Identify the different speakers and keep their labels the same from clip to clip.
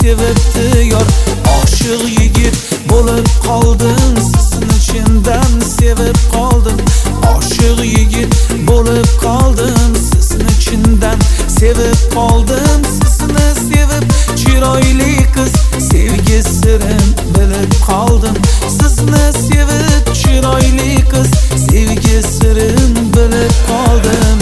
Speaker 1: sevibdi yor. Oshiq yigit bo'lib qoldim, sizni chindan sevib qoldim. Oshiq yigit bo'lib qoldim, sizni chindan sevib qoldim. Sizni sevib chiroyli qiz, sevgi sirin bilib qoldim. Sizni sevib chiroyli qiz, sevgi sirin bilib qoldim.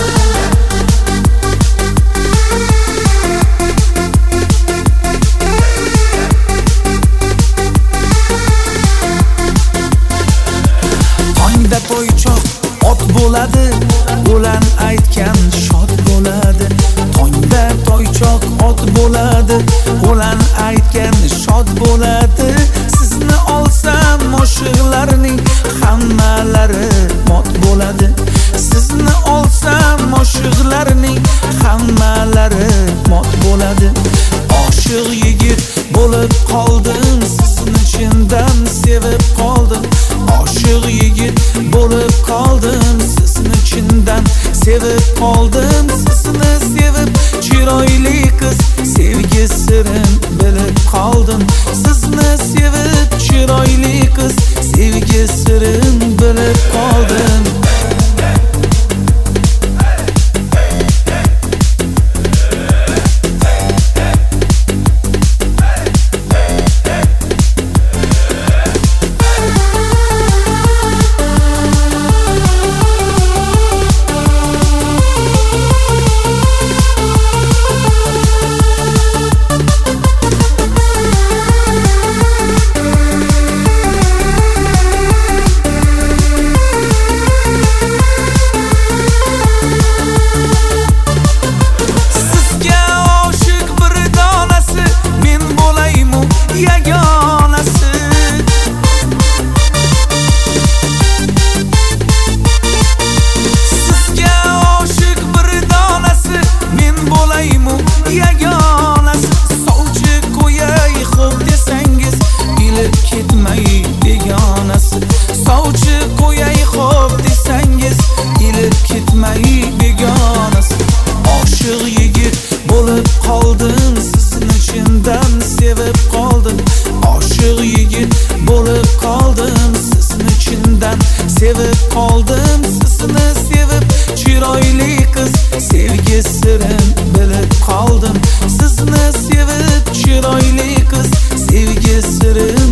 Speaker 1: Tongda to'ychoq ot bo'ladi, o'lan aytgan shod bo'ladi. Tongda to'ychoq ot bo'ladi, o'lan aytgan shod bo'ladi. Sizni olsam oshiqlarning hammalari mot bo'ladi. Sizni olsam oshiqlarning hammalari mot bo'ladi. Oshiq yigit bo'lib qoldim, sizni chindan sevib qoldim. Oshiq yigit bo'lib qoldim, sizni chindan sevib qoldim. Sizni sevib chiroyli qiz, sevgi sirin bilib qoldim. Sizni sevib chiroyli qiz, sevgi sirin bilib qoldim. Sovchi qo'yay xo'p desangiz, ilib ketmay begonasi. Oshiq yigit bo'lib qoldim, sizni chindan sevib qoldim. Oshiq yigit bo'lib qoldim, sizni chindan sevib qoldim. Sizni sevib chiroyli qiz, sevgi sirin bilib qoldim. Sizni sevib chiroyli qiz, sevgi sirin